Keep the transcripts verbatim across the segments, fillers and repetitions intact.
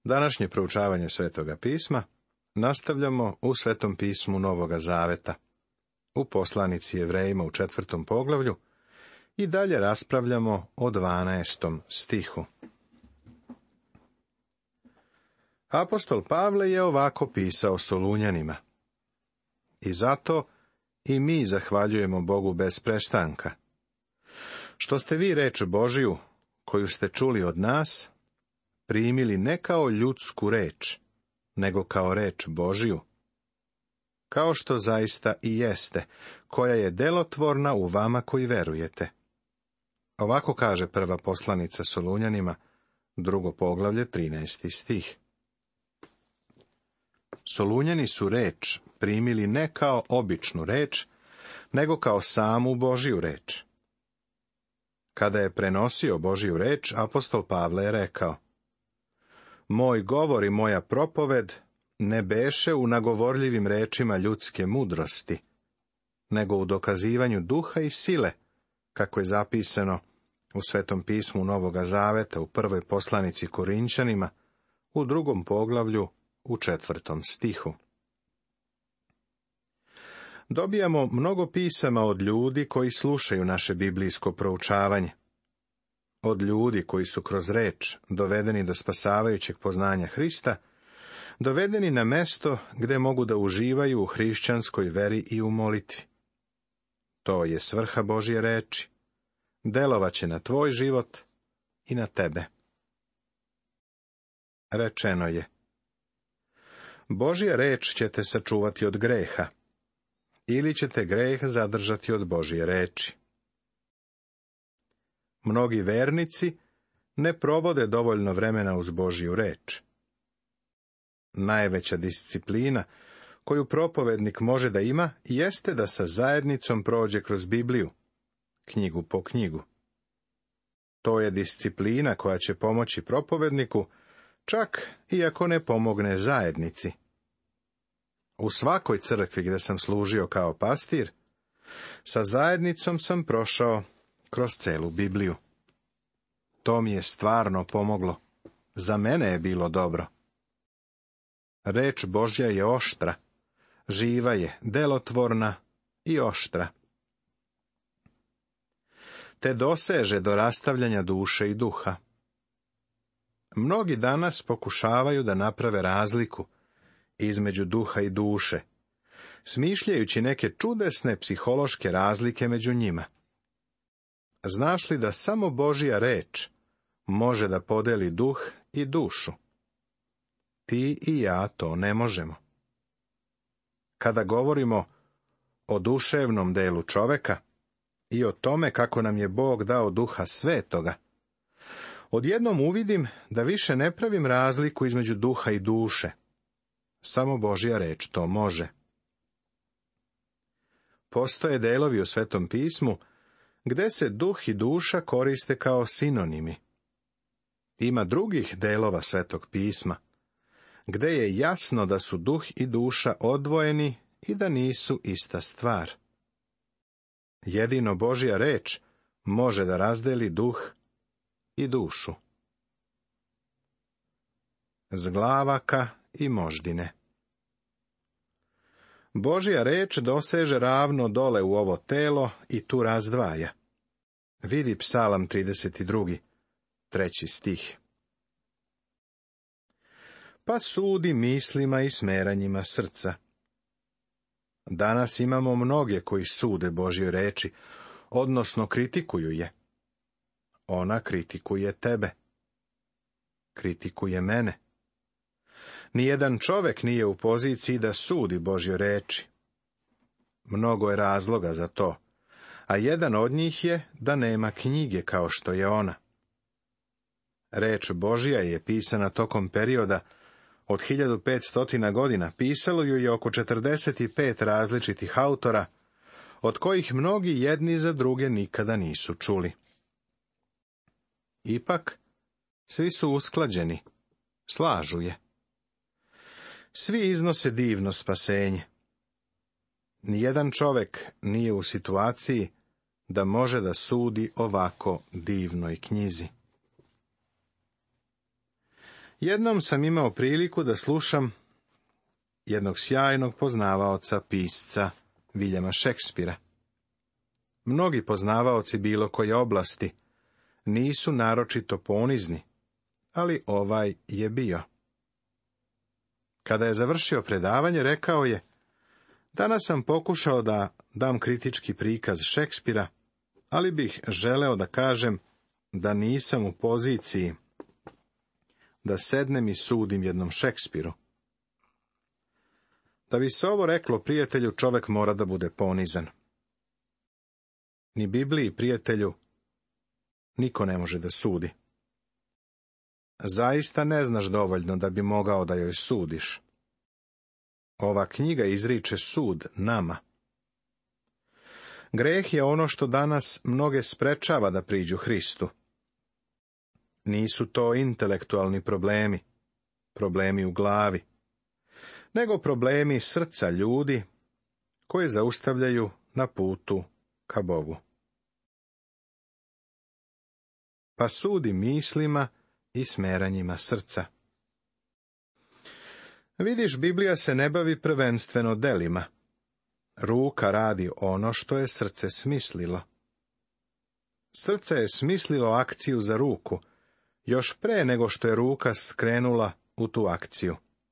Današnje proučavanje Svetoga pisma nastavljamo u Svetom pismu Novoga Zaveta, u poslanici Jevrejima u četvrtom poglavlju i dalje raspravljamo o dvanaestom stihu. Apostol Pavle je ovako pisao Solunjanima: I zato i mi zahvaljujemo Bogu bez prestanka, što ste vi reč Božiju, koju ste čuli od nas, primili ne kao ljudsku reč, nego kao reč Božiju, kao što zaista i jeste, koja je delotvorna u vama koji verujete. Ovako kaže prva poslanica Solunjanima, drugo poglavlje, trinaesti stih. Solunjani su reč primili ne kao običnu reč, nego kao samu Božiju reč. Kada je prenosio Božiju reč, apostol Pavle je rekao: Moj govor i moja propoved ne beše u nagovorljivim rečima ljudske mudrosti, nego u dokazivanju duha i sile, kako je zapisano u Svetom pismu Novoga Zaveta u prvoj poslanici Korinćanima, u drugom poglavlju, u četvrtom stihu. Dobijamo mnogo pisama od ljudi koji slušaju naše biblijsko proučavanje. Od ljudi koji su kroz reč dovedeni do spasavajućeg poznanja Hrista, dovedeni na mesto gde mogu da uživaju u hrišćanskoj veri i u molitvi. To je svrha Božje reči. Delovaće na tvoj život i na tebe. Rečeno je: Božja reč ćete sačuvati od greha, ili ćete greh zadržati od Božje reči. Mnogi vernici ne provode dovoljno vremena uz Božju reč. Najveća disciplina koju propovednik može da ima jeste da sa zajednicom prođe kroz Bibliju, knjigu po knjigu. To je disciplina koja će pomoći propovedniku, čak i ako ne pomogne zajednici. U svakoj crkvi gde sam služio kao pastir, sa zajednicom sam prošao kroz celu Bibliju. To mi je stvarno pomoglo. Za mene je bilo dobro. Reč Božja je oštra, živa je, delotvorna i oštra. Te doseže do rastavljanja duše i duha. Mnogi danas pokušavaju da naprave razliku između duha i duše, smišljajući neke čudesne psihološke razlike među njima. Znaš li da samo Božja reč može da podeli duh i dušu? Ti i ja to ne možemo. Kada govorimo o duševnom delu čoveka i o tome kako nam je Bog dao Duha Svetoga, odjednom uvidim da više ne pravim razliku između duha i duše. Samo Božja reč to može. Postoje delovi u Svetom pismu gde se duh i duša koriste kao sinonimi. Ima drugih delova Svetog pisma gde je jasno da su duh i duša odvojeni i da nisu ista stvar. Jedino Božja reč može da razdeli duh i dušu. Zglavaka i moždine. Božja reč doseže ravno dole u ovo telo i tu razdvaja. Vidi Psalam trideset drugi, treći stih. Pa sudi mislima i smeranjima srca. Danas imamo mnoge koji sude Božjoj reči, odnosno kritikuju je. Ona kritikuje tebe. Kritikuje mene. Nijedan čovek nije u poziciji da sudi Božjoj reči. Mnogo je razloga za to, a jedan od njih je da nema knjige kao što je ona. Reč Božja je pisana tokom perioda od hiljadu petsto godina, pisalo ju je oko četrdeset pet različitih autora, od kojih mnogi jedni za druge nikada nisu čuli. Ipak, svi su usklađeni, slažu je. Svi iznose divno spasenje. Nijedan čovek nije u situaciji da može da sudi ovako divnoj knjizi. Jednom sam imao priliku da slušam jednog sjajnog poznavaoca pisca Viljama Šekspira. Mnogi poznavaoci bilo koje oblasti nisu naročito ponizni, ali ovaj je bio. Kada je završio predavanje, rekao je: danas sam pokušao da dam kritički prikaz Šekspira, ali bih želeo da kažem da nisam u poziciji da sednem i sudim jednom Šekspiru. Da bi se ovo reklo prijatelju, čovek mora da bude ponizan. Ni Bibliji, prijatelju, niko ne može da sudi. Zaista ne znaš dovoljno da bi mogao da joj sudiš. Ova knjiga izriče sud nama. Greh je ono što danas mnoge sprečava da priđu Hristu. Nisu to intelektualni problemi, problemi u glavi, nego problemi srca ljudi koji zaustavljaju na putu ka Bogu. Pa sudi mislima i smeranjima srca. Vidiš, Biblija se ne bavi prvenstveno delima. Ruka radi ono što je srce smislilo. Srce je smislilo akciju za ruku, još pre nego što je ruka skrenula u tu akciju.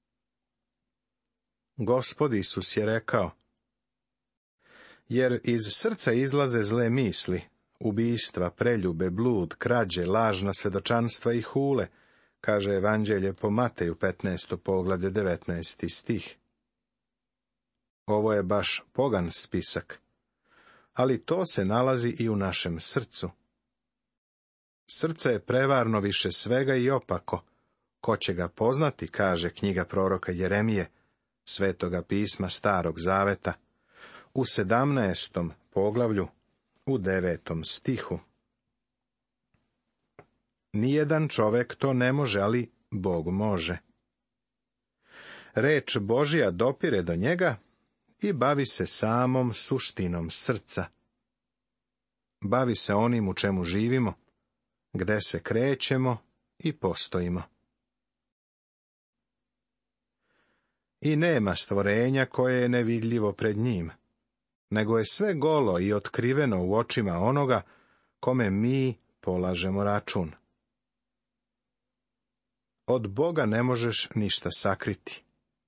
Gospod Isus je rekao: jer iz srca izlaze zle misli, ubistva, preljube, blud, krađe, lažna svedočanstva i hule, kaže Evanđelje po Mateju, petnaesto poglavlje, devetnaesti stih. Ovo je baš pogan spisak, ali to se nalazi i u našem srcu. Srce je prevarno više svega i opako. Ko će ga poznati, kaže knjiga proroka Jeremije, Svetoga pisma Starog zaveta, u sedamnaestom poglavlju, u devetom stihu. Nijedan čovek to ne može, ali Bog može. Reč Božja dopire do njega i bavi se samom suštinom srca. Bavi se onim u čemu živimo, gde se krećemo i postojimo. I nema stvorenja koje je nevidljivo pred njim, nego je sve golo i otkriveno u očima onoga kome mi polažemo račun. Od Boga ne možeš ništa sakriti.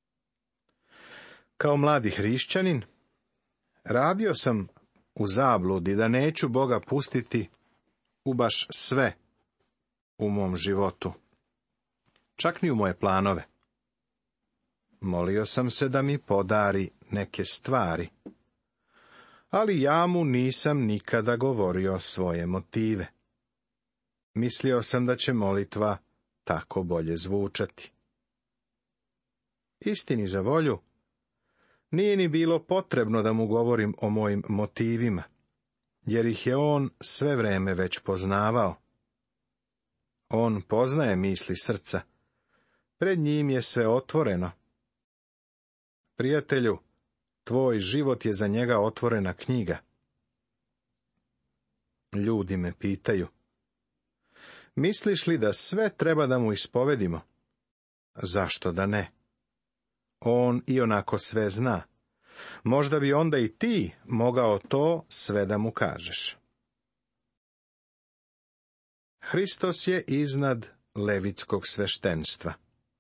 Kao mladi hrišćanin, radio sam u zabludi da neću Boga pustiti u baš sve u mom životu, čak ni u moje planove. Molio sam se da mi podari neke stvari, ali ja mu nisam nikada govorio svoje motive. Mislio sam da će molitva tako bolje zvučati. Istini za volju, nije ni bilo potrebno da mu govorim o mojim motivima, jer ih je on sve vreme već poznavao. On poznaje misli srca, pred njim je sve otvoreno. Prijatelju, tvoj život je za njega otvorena knjiga. Ljudi me pitaju: misliš li da sve treba da mu ispovedimo? Zašto da ne? On i onako sve zna. Možda bi onda i ti mogao to sve da mu kažeš. Hristos je iznad levitskog sveštenstva.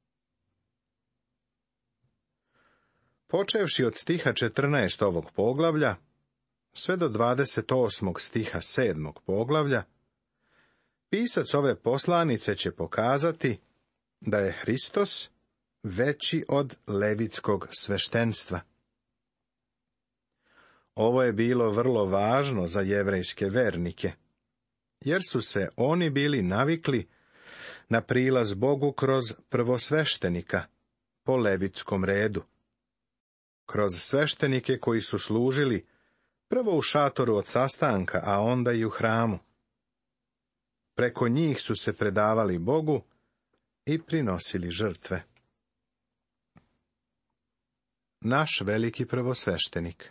Počevši od stiha četrnaest ovog poglavlja, sve do dvadeset osmog stiha sedmog poglavlja, pisac ove poslanice će pokazati da je Hristos veći od levitskog sveštenstva. Ovo je bilo vrlo važno za jevrejske vernike, jer su se oni bili navikli na prilaz Bogu kroz prvosveštenika, po levitskom redu. Kroz sveštenike koji su služili prvo u šatoru od sastanka, a onda i u hramu. Preko njih su se predavali Bogu i prinosili žrtve. Naš veliki prvosveštenik.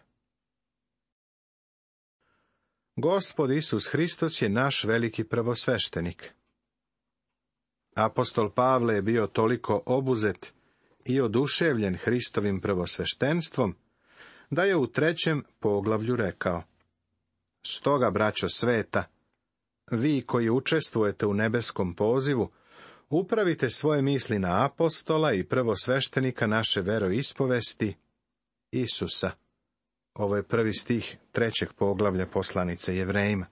Gospod Isus Hristos je naš veliki prvosveštenik. Apostol Pavle je bio toliko obuzet i oduševljen Hristovim prvosveštenstvom, da je u trećem poglavlju rekao: Stoga, braćo sveta, vi koji učestvujete u nebeskom pozivu, upravite svoje misli na apostola i prvosveštenika naše veroispovesti, Isusa. Ovo je prvi stih trećeg poglavlja poslanice Jevrejima.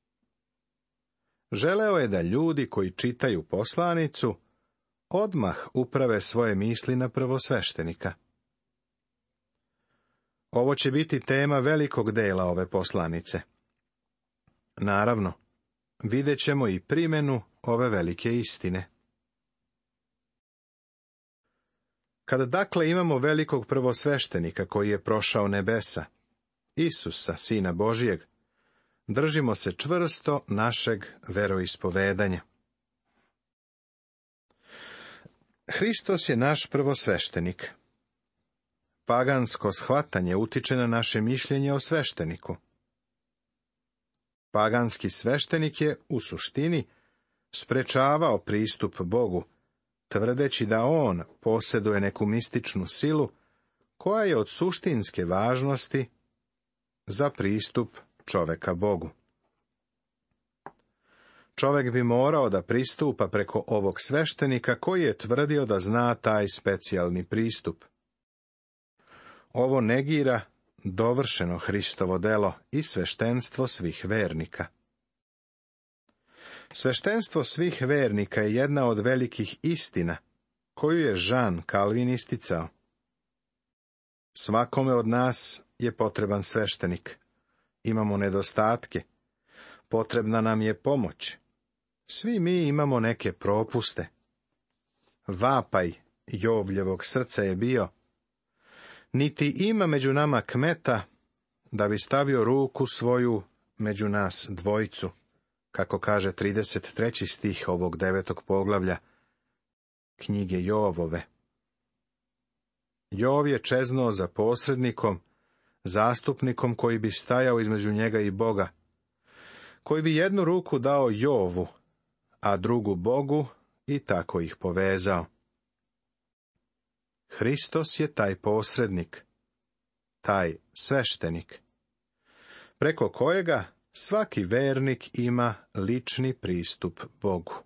Želeo je da ljudi koji čitaju poslanicu odmah uprave svoje misli na prvosveštenika. Ovo će biti tema velikog dela ove poslanice. Naravno, vidjet ćemo i primjenu ove velike istine. Kada dakle imamo velikog prvosveštenika koji je prošao nebesa, Isusa, Sina Božijeg, držimo se čvrsto našeg veroispovedanja. Hristos je naš prvosveštenik. Pagansko shvatanje utiče na naše mišljenje o svešteniku. Paganski sveštenik je, u suštini, sprečavao pristup Bogu, tvrdeći da on posjeduje neku mističnu silu, koja je od suštinske važnosti za pristup čoveka Bogu. Čovek bi morao da pristupa preko ovog sveštenika koji je tvrdio da zna taj specijalni pristup. Ovo negira dovršeno Hristovo delo i sveštenstvo svih vernika. Sveštenstvo svih vernika je jedna od velikih istina koju je Jean Calvin isticao. Svakome od nas je potreban sveštenik. Imamo nedostatke. Potrebna nam je pomoć. Svi mi imamo neke propuste. Vapaj Jovljevog srca je bio: niti ima među nama kmeta da bi stavio ruku svoju među nas dvojicu, kako kaže trideset treći stih ovog devetog poglavlja knjige Jovove. Jov je čeznuo za posrednikom, zastupnikom koji bi stajao između njega i Boga, koji bi jednu ruku dao Jovu, a drugu Bogu, i tako ih povezao. Hristos je taj posrednik, taj sveštenik, preko kojega svaki vernik ima lični pristup Bogu.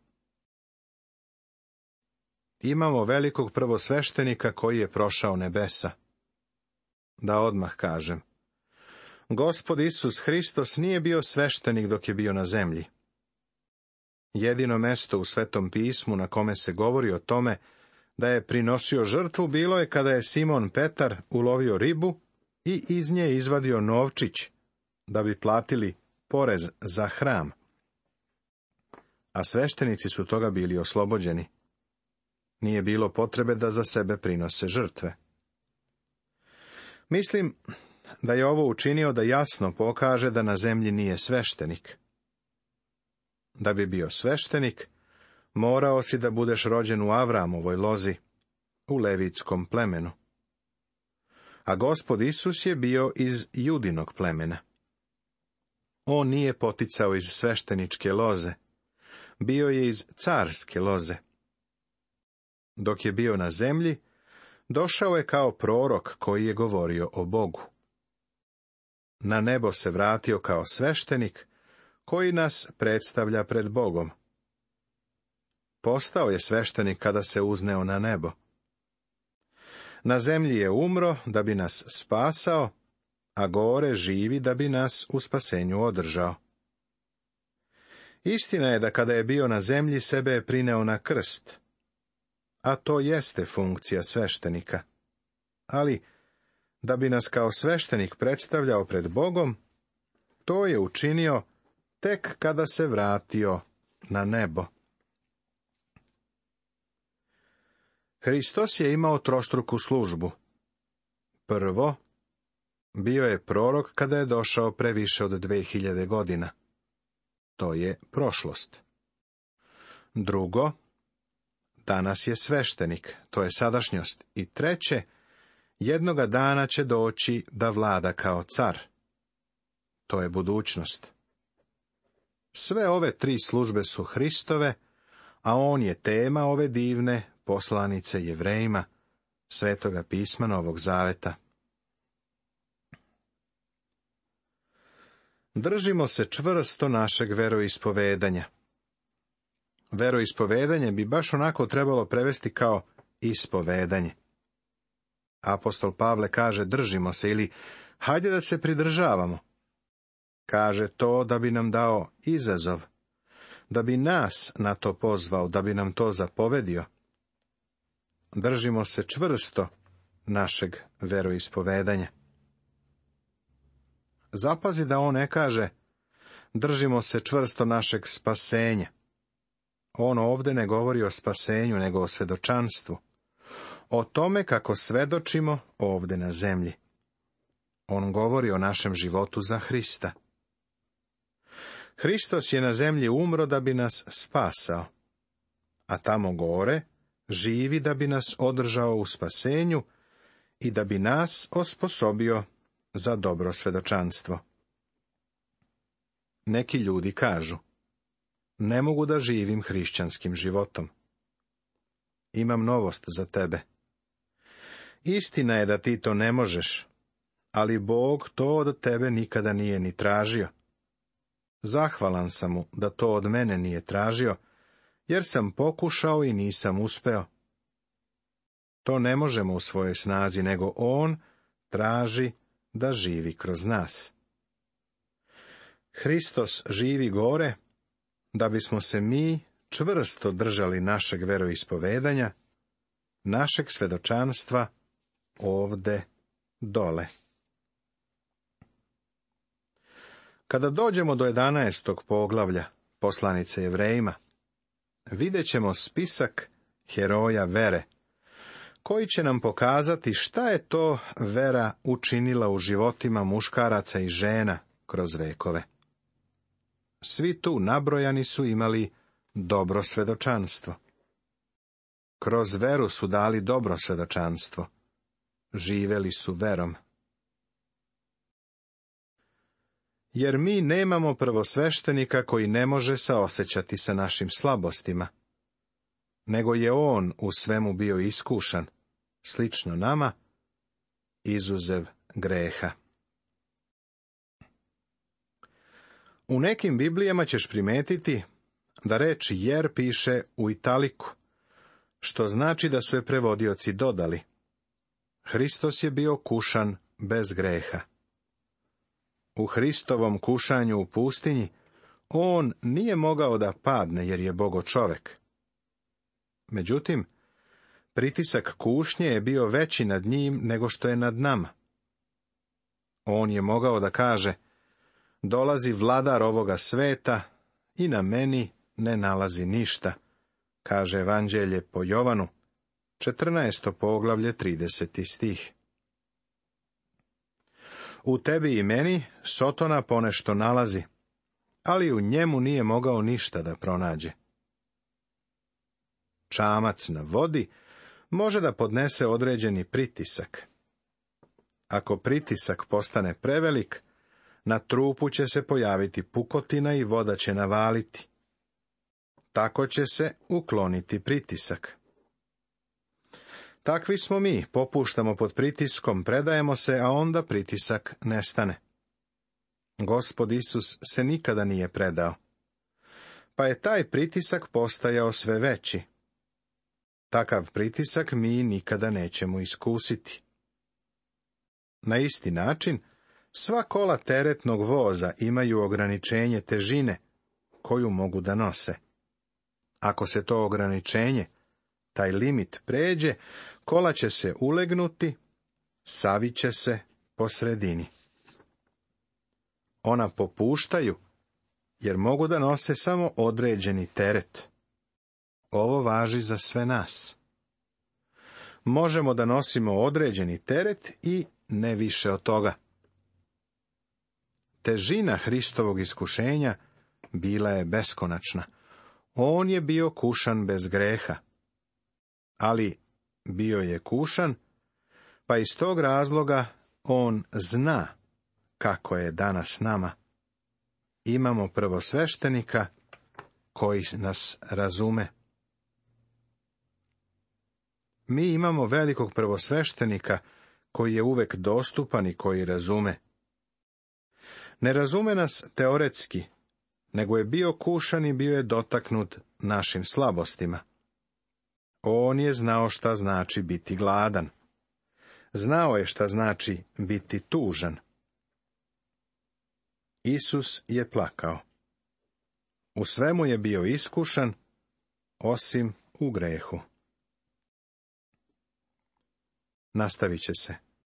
Imamo velikog prvosveštenika koji je prošao nebesa. Da odmah kažem, Gospod Isus Hristos nije bio sveštenik dok je bio na zemlji. Jedino mesto u Svetom pismu na kome se govori o tome da je prinosio žrtvu bilo je kada je Simon Petar ulovio ribu i iz nje izvadio novčić da bi platili porez za hram. A sveštenici su toga bili oslobođeni. Nije bilo potrebe da za sebe prinose žrtve. Mislim da je ovo učinio da jasno pokaže da na zemlji nije sveštenik. Da bi bio sveštenik, morao si da budeš rođen u Avramovoj lozi, u levitskom plemenu. A Gospod Isus je bio iz Judinog plemena. On nije poticao iz svešteničke loze, bio je iz carske loze. Dok je bio na zemlji, došao je kao prorok koji je govorio o Bogu. Na nebo se vratio kao sveštenik koji nas predstavlja pred Bogom. Postao je sveštenik kada se uzneo na nebo. Na zemlji je umro da bi nas spasao, a gore živi da bi nas u spasenju održao. Istina je da kada je bio na zemlji sebe je prineo na krst, a to jeste funkcija sveštenika. Ali, da bi nas kao sveštenik predstavljao pred Bogom, to je učinio tek kada se vratio na nebo. Hristos je imao trostruku službu. Prvo, bio je prorok kada je došao pre više od dve hiljade godina. To je prošlost. Drugo, danas je sveštenik, to je sadašnjost. I treće, jednoga dana će doći da vlada kao car. To je budućnost. Sve ove tri službe su Hristove, a on je tema ove divne poslanice Jevrejima, Svetoga pisma Novog Zaveta. Držimo se čvrsto našeg veroispovedanja. Veroispovedanje bi baš onako trebalo prevesti kao ispovedanje. Apostol Pavle kaže držimo se ili hajde da se pridržavamo. Kaže to da bi nam dao izazov, da bi nas na to pozvao, da bi nam to zapovedio. Držimo se čvrsto našeg veroispovedanja. Zapazi da on ne kaže držimo se čvrsto našeg spasenja. On ovdje ne govori o spasenju, nego o svedočanstvu. O tome kako svedočimo ovdje na zemlji. On govori o našem životu za Hrista. Hristos je na zemlji umro da bi nas spasao, a tamo gore živi da bi nas održao u spasenju i da bi nas osposobio za dobro svedočanstvo. Neki ljudi kažu, ne mogu da živim hrišćanskim životom. Imam novost za tebe. Istina je da ti to ne možeš, ali Bog to od tebe nikada nije ni tražio. Zahvalan sam mu da to od mene nije tražio, jer sam pokušao i nisam uspeo. To ne možemo u svojoj snazi, nego on traži da živi kroz nas. Hristos živi gore, da bismo se mi čvrsto držali našeg veroispovedanja, našeg svedočanstva ovde dole. Kada dođemo do jedanaestog poglavlja poslanice Jevrejima, vidjet ćemo spisak heroja vere, koji će nam pokazati šta je to vera učinila u životima muškaraca i žena kroz vekove. Svi tu nabrojani su imali dobro svedočanstvo. Kroz veru su dali dobro svedočanstvo. Živeli su verom. Jer mi nemamo prvosveštenika koji ne može saosećati sa našim slabostima, nego je on u svemu bio iskušan, slično nama, izuzev greha. U nekim Biblijama ćeš primetiti da reč jer piše u italiku, što znači da su je prevodioci dodali. Hristos je bio kušan bez greha. U Hristovom kušanju u pustinji, on nije mogao da padne jer je Bogo čovek. Međutim, pritisak kušnje je bio veći nad njim nego što je nad nama. On je mogao da kaže, dolazi vladar ovoga sveta i na meni ne nalazi ništa, kaže Evanđelje po Jovanu, četrnaesto poglavlje, trideseti stih. U tebi i meni Sotona ponešto nalazi, ali u njemu nije mogao ništa da pronađe. Čamac na vodi može da podnese određeni pritisak. Ako pritisak postane prevelik, na trupu će se pojaviti pukotina i voda će navaliti. Tako će se ukloniti pritisak. Takvi smo mi, popuštamo pod pritiskom, predajemo se, a onda pritisak nestane. Gospod Isus se nikada nije predao, pa je taj pritisak postajao sve veći. Takav pritisak mi nikada nećemo iskusiti. Na isti način, sva kola teretnog voza imaju ograničenje težine koju mogu da nose. Ako se to ograničenje, taj limit pređe, kola će se ulegnuti, saviće se po sredini. Ona popuštaju, jer mogu da nose samo određeni teret. Ovo važi za sve nas. Možemo da nosimo određeni teret i ne više od toga. Težina Hristovog iskušenja bila je beskonačna. On je bio kušan bez greha. Ali bio je kušan, pa iz tog razloga on zna kako je danas nama. Imamo prvosveštenika koji nas razume. Mi imamo velikog prvosveštenika koji je uvek dostupan i koji razume. Ne razume nas teoretski, nego je bio kušan i bio je dotaknut našim slabostima. On je znao šta znači biti gladan. Znao je šta znači biti tužan. Isus je plakao. U svemu je bio iskušan, osim u grehu. Nastavit će se.